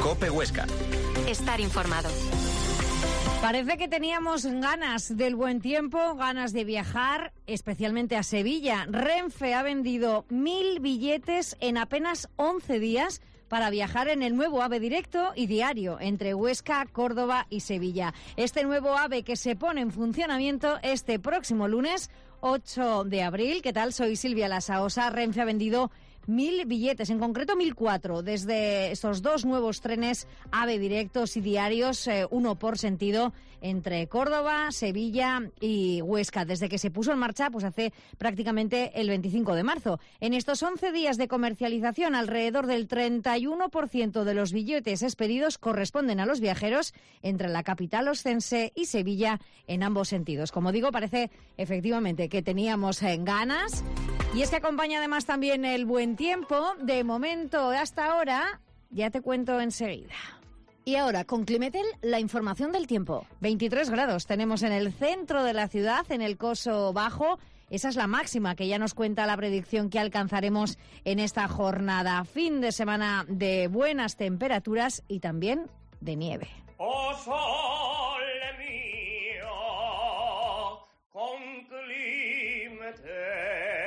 COPE Huesca. Estar informado. Parece que teníamos ganas del buen tiempo, ganas de viajar, especialmente a Sevilla. Renfe ha vendido 1.000 billetes en apenas 11 días para viajar en el nuevo AVE directo y diario entre Huesca, Córdoba y Sevilla. Este nuevo AVE que se pone en funcionamiento este próximo lunes 8 de abril. ¿Qué tal? Soy Silvia Lasaosa. Renfe ha vendido 1.000 billetes, en concreto 1.004, desde estos dos nuevos trenes AVE directos y diarios, uno por sentido, entre Córdoba, Sevilla y Huesca, desde que se puso en marcha pues hace prácticamente el 25 de marzo. En estos 11 días de comercialización, alrededor del 31% de los billetes expedidos corresponden a los viajeros entre la capital oscense y Sevilla en ambos sentidos. Como digo, parece efectivamente que teníamos ganas. Y es que acompaña además también el buen tiempo. De momento, hasta ahora, ya te cuento enseguida. Y ahora, con Climetel, la información del tiempo. 23 grados tenemos en el centro de la ciudad, en el Coso Bajo. Esa es la máxima que ya nos cuenta la predicción que alcanzaremos en esta jornada. Fin de semana de buenas temperaturas y también de nieve. Oh, sole mío, con Climetel.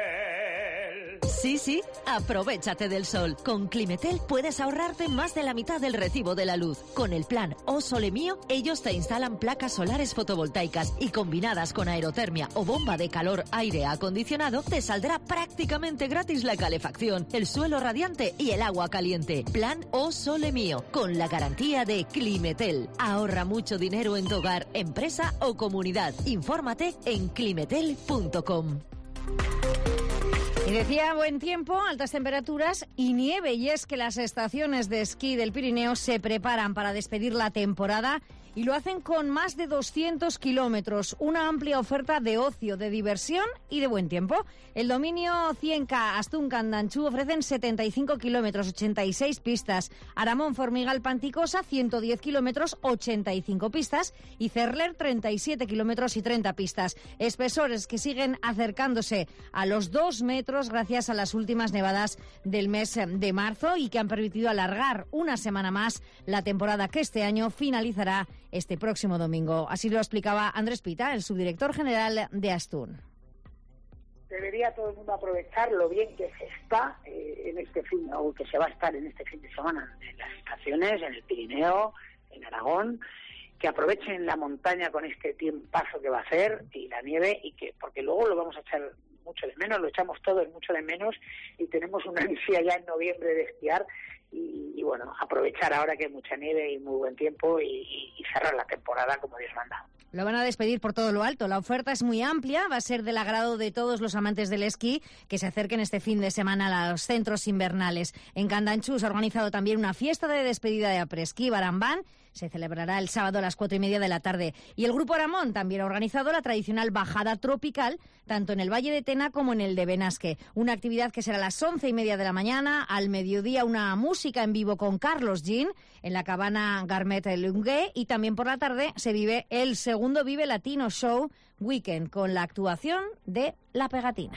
Sí, aprovéchate del sol. Con Climetel puedes ahorrarte más de la mitad del recibo de la luz. Con el plan O Sole Mío, ellos te instalan placas solares fotovoltaicas y combinadas con aerotermia o bomba de calor aire acondicionado, te saldrá prácticamente gratis la calefacción, el suelo radiante y el agua caliente. Plan O Sole Mío, con la garantía de Climetel. Ahorra mucho dinero en tu hogar, empresa o comunidad. Infórmate en climetel.com. Y decía buen tiempo, altas temperaturas y nieve, y es que las estaciones de esquí del Pirineo se preparan para despedir la temporada y lo hacen con más de 200 kilómetros, una amplia oferta de ocio, de diversión y de buen tiempo. El dominio Cienca, Astún, Candanchú ofrecen 75 kilómetros, 86 pistas. Aramón, Formigal, Panticosa, 110 kilómetros, 85 pistas. Y Cerler, 37 kilómetros y 30 pistas. Espesores que siguen acercándose a los 2 metros gracias a las últimas nevadas del mes de marzo y que han permitido alargar una semana más la temporada que este año finalizará este próximo domingo. Así lo explicaba Andrés Pita, el subdirector general de Astún. Debería todo el mundo aprovechar lo bien que se está en este fin, o que se va a estar en este fin de semana en las estaciones, en el Pirineo, en Aragón, que aprovechen la montaña con este tiempazo que va a hacer y la nieve, y que porque luego lo vamos a echar mucho de menos, lo echamos todos mucho de menos y tenemos una ansia ya en noviembre de esquiar y bueno, aprovechar ahora que hay mucha nieve y muy buen tiempo y cerrar la temporada como Dios manda. Lo van a despedir por todo lo alto. La oferta es muy amplia, va a ser del agrado de todos los amantes del esquí que se acerquen este fin de semana a los centros invernales. En Candanchú se ha organizado también una fiesta de despedida de apresquí Barambán. Se celebrará el sábado a las 4:30 de la tarde. Y el Grupo Aramón también ha organizado la tradicional bajada tropical, tanto en el Valle de Tena como en el de Benasque. Una actividad que será a las 11:30 de la mañana. Al mediodía una música en vivo con Carlos Jean en la cabana Garmet Lungué. Y también por la tarde se vive el segundo Vive Latino Show Weekend con la actuación de La Pegatina.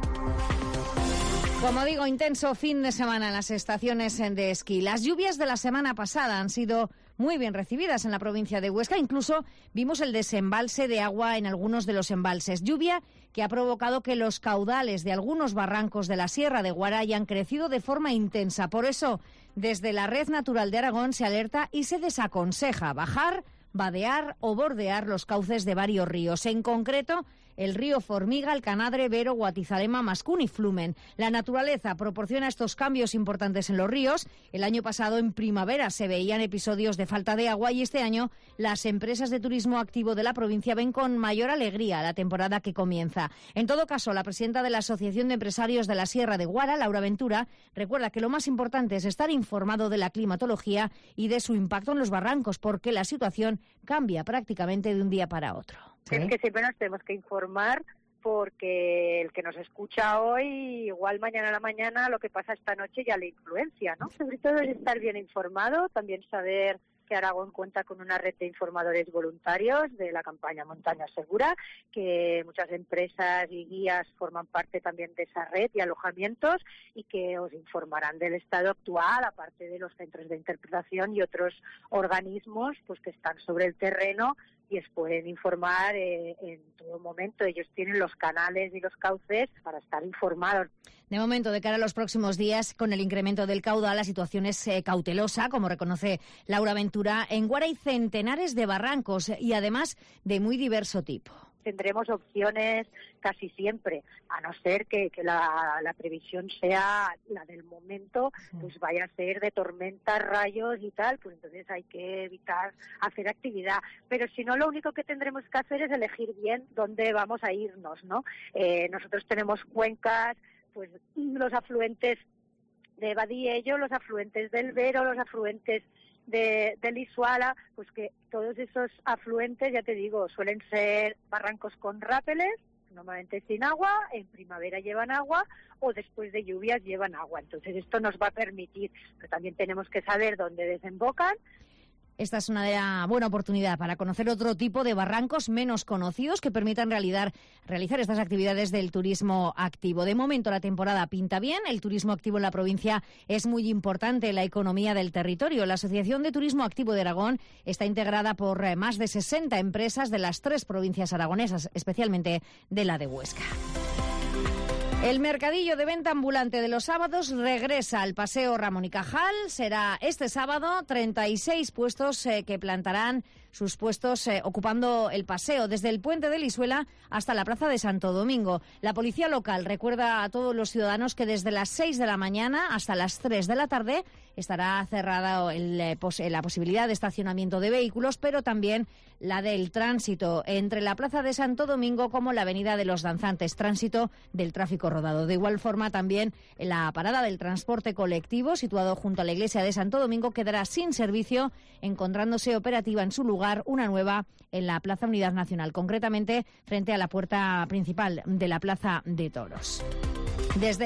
Como digo, intenso fin de semana en las estaciones de esquí. Las lluvias de la semana pasada han sido muy bien recibidas en la provincia de Huesca. Incluso vimos el desembalse de agua en algunos de los embalses. Lluvia que ha provocado que los caudales de algunos barrancos de la Sierra de Guara hayan crecido de forma intensa. Por eso, desde la Red Natural de Aragón se alerta y se desaconseja bajar, vadear o bordear los cauces de varios ríos. En concreto, el río Formiga, el Canadre, Vero, Guatizalema, Mascún y Flumen. La naturaleza proporciona estos cambios importantes en los ríos. El año pasado, en primavera, se veían episodios de falta de agua y este año las empresas de turismo activo de la provincia ven con mayor alegría la temporada que comienza. En todo caso, la presidenta de la Asociación de Empresarios de la Sierra de Guara, Laura Ventura, recuerda que lo más importante es estar informado de la climatología y de su impacto en los barrancos, porque la situación cambia prácticamente de un día para otro. ¿Sí? Es que siempre nos tenemos que informar, porque el que nos escucha hoy, igual mañana a la mañana, lo que pasa esta noche ya le influencia, ¿no? Sobre todo es estar bien informado, también saber que Aragón cuenta con una red de informadores voluntarios de la campaña Montaña Segura, que muchas empresas y guías forman parte también de esa red y alojamientos, y que os informarán del estado actual, aparte de los centros de interpretación y otros organismos pues que están sobre el terreno y os pueden informar en todo momento. Ellos tienen los canales y los cauces para estar informados. De momento, de cara a los próximos días, con el incremento del caudal, la situación es cautelosa, como reconoce Laura Ventura. En Guara hay centenares de barrancos y además de muy diverso tipo. Tendremos opciones casi siempre, a no ser que la previsión sea la del momento, pues vaya a ser de tormentas, rayos y tal, pues entonces hay que evitar hacer actividad. Pero si no, lo único que tendremos que hacer es elegir bien dónde vamos a irnos, ¿no? Nosotros tenemos cuencas, pues los afluentes de Badiello, los afluentes del Vero, los afluentes del Isuala, pues que todos esos afluentes, ya te digo, suelen ser barrancos con rápeles, normalmente sin agua, en primavera llevan agua o después de lluvias llevan agua. Entonces esto nos va a permitir, pero también tenemos que saber dónde desembocan. Esta es una buena oportunidad para conocer otro tipo de barrancos menos conocidos que permitan realizar estas actividades del turismo activo. De momento la temporada pinta bien, el turismo activo en la provincia es muy importante en la economía del territorio. La Asociación de Turismo Activo de Aragón está integrada por más de 60 empresas de las 3 provincias aragonesas, especialmente de la de Huesca. El mercadillo de venta ambulante de los sábados regresa al Paseo Ramón y Cajal. Será este sábado 36 puestos que plantarán sus puestos ocupando el paseo desde el puente de Lisuela hasta la plaza de Santo Domingo. La policía local recuerda a todos los ciudadanos que desde las 6 de la mañana hasta las 3 de la tarde estará cerrada la posibilidad de estacionamiento de vehículos, pero también la del tránsito entre la plaza de Santo Domingo como la avenida de los Danzantes, tránsito del tráfico rodado. De igual forma, también la parada del transporte colectivo situado junto a la iglesia de Santo Domingo quedará sin servicio, encontrándose operativa en su lugar una nueva en la Plaza Unidad Nacional, concretamente frente a la puerta principal de la Plaza de Toros. Desde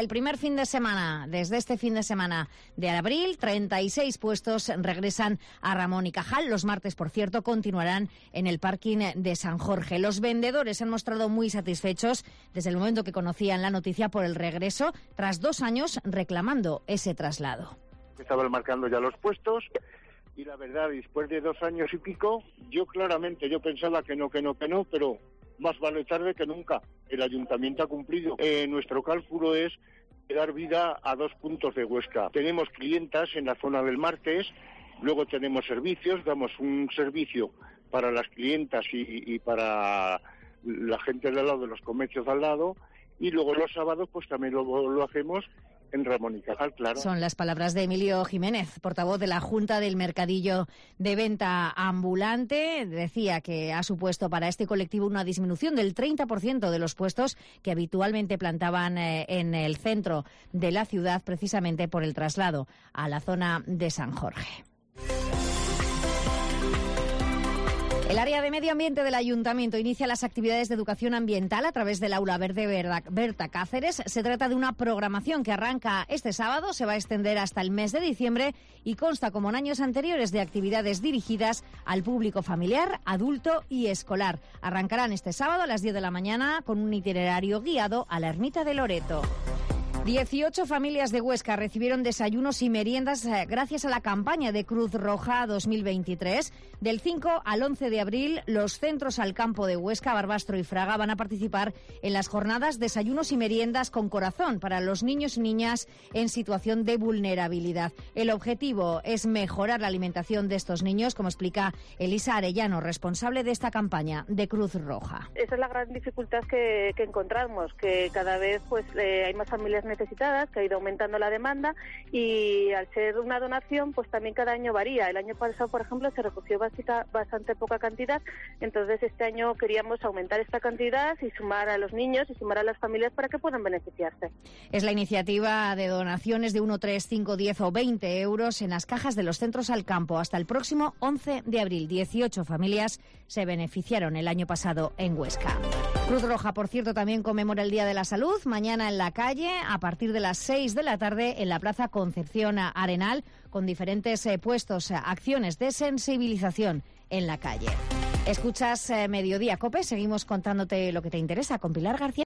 este fin de semana de abril, 36 puestos regresan a Ramón y Cajal. Los martes, por cierto, continuarán en el parking de San Jorge. Los vendedores se han mostrado muy satisfechos desde el momento que conocían la noticia por el regreso, tras 2 años reclamando ese traslado. Estaban marcando ya los puestos y la verdad, después de 2 años y pico, yo pensaba que no, pero más vale tarde que nunca. El ayuntamiento ha cumplido. Nuestro cálculo es dar vida a 2 puntos de Huesca. Tenemos clientas en la zona del martes, luego tenemos servicios, damos un servicio para las clientas y para la gente de al lado, de los comercios de al lado, y luego los sábados pues también lo hacemos en Ramón y Cajal, claro. Son las palabras de Emilio Jiménez, portavoz de la Junta del Mercadillo de Venta Ambulante. Decía que ha supuesto para este colectivo una disminución del 30% de los puestos que habitualmente plantaban en el centro de la ciudad, precisamente por el traslado a la zona de San Jorge. El área de medio ambiente del Ayuntamiento inicia las actividades de educación ambiental a través del Aula Verde Berta Cáceres. Se trata de una programación que arranca este sábado, se va a extender hasta el mes de diciembre y consta, como en años anteriores, de actividades dirigidas al público familiar, adulto y escolar. Arrancarán este sábado a las 10 de la mañana con un itinerario guiado a la Ermita de Loreto. 18 familias de Huesca recibieron desayunos y meriendas gracias a la campaña de Cruz Roja 2023. Del 5 al 11 de abril, los centros al campo de Huesca, Barbastro y Fraga van a participar en las jornadas Desayunos y Meriendas con Corazón para los niños y niñas en situación de vulnerabilidad. El objetivo es mejorar la alimentación de estos niños, como explica Elisa Arellano, responsable de esta campaña de Cruz Roja. Esa es la gran dificultad que encontramos, que cada vez hay más familias necesitadas, que ha ido aumentando la demanda, y al ser una donación pues también cada año varía. El año pasado, por ejemplo, se recogió bastante poca cantidad, entonces este año queríamos aumentar esta cantidad y sumar a los niños y sumar a las familias para que puedan beneficiarse. Es la iniciativa de donaciones de 1, 3, 5, 10 o 20 euros en las cajas de los centros al campo. Hasta el próximo 11 de abril, 18 familias se beneficiaron el año pasado en Huesca. Cruz Roja, por cierto, también conmemora el Día de la Salud. Mañana en la calle, a partir de las 6 de la tarde, en la Plaza Concepción Arenal, con diferentes puestos, acciones de sensibilización en la calle. Escuchas Mediodía COPE, seguimos contándote lo que te interesa con Pilar García.